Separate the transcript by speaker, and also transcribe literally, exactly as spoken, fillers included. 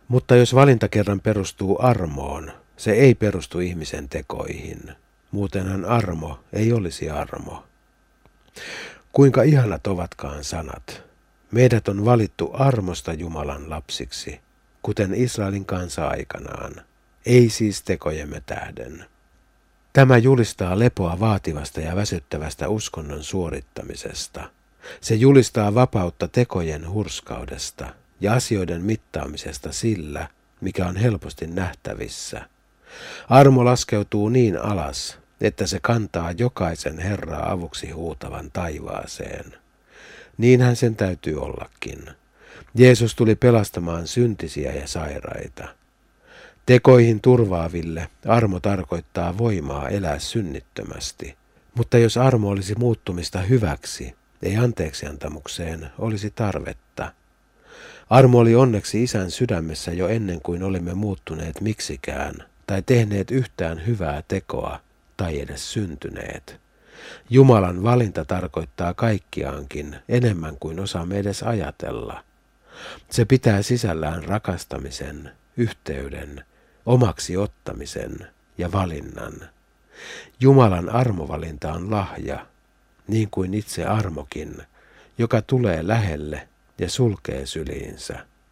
Speaker 1: Mutta jos valinta kerran perustuu armoon, se ei perustu ihmisen tekoihin. Muutenhan armo ei olisi armo. Kuinka ihanat ovatkaan sanat. Meidät on valittu armosta Jumalan lapsiksi, kuten Israelin kansa aikanaan. Ei siis tekojemme tähden. Tämä julistaa lepoa vaativasta ja väsyttävästä uskonnon suorittamisesta. Se julistaa vapautta tekojen hurskaudesta ja asioiden mittaamisesta sillä, mikä on helposti nähtävissä. Armo laskeutuu niin alas, että se kantaa jokaisen Herraa avuksi huutavan taivaaseen. Niinhän sen täytyy ollakin. Jeesus tuli pelastamaan syntisiä ja sairaita. Tekoihin turvaaville armo tarkoittaa voimaa elää synnittömästi, mutta jos armo olisi muuttumista hyväksi, ei anteeksiantamukseen olisi tarvetta. Armo oli onneksi Isän sydämessä jo ennen kuin olimme muuttuneet miksikään tai tehneet yhtään hyvää tekoa tai edes syntyneet. Jumalan valinta tarkoittaa kaikkiaankin enemmän kuin osaamme edes ajatella. Se pitää sisällään rakastamisen, yhteyden, omaksi ottamisen ja valinnan. Jumalan armovalinta on lahja, niin kuin itse armokin, joka tulee lähelle ja sulkee syliinsä.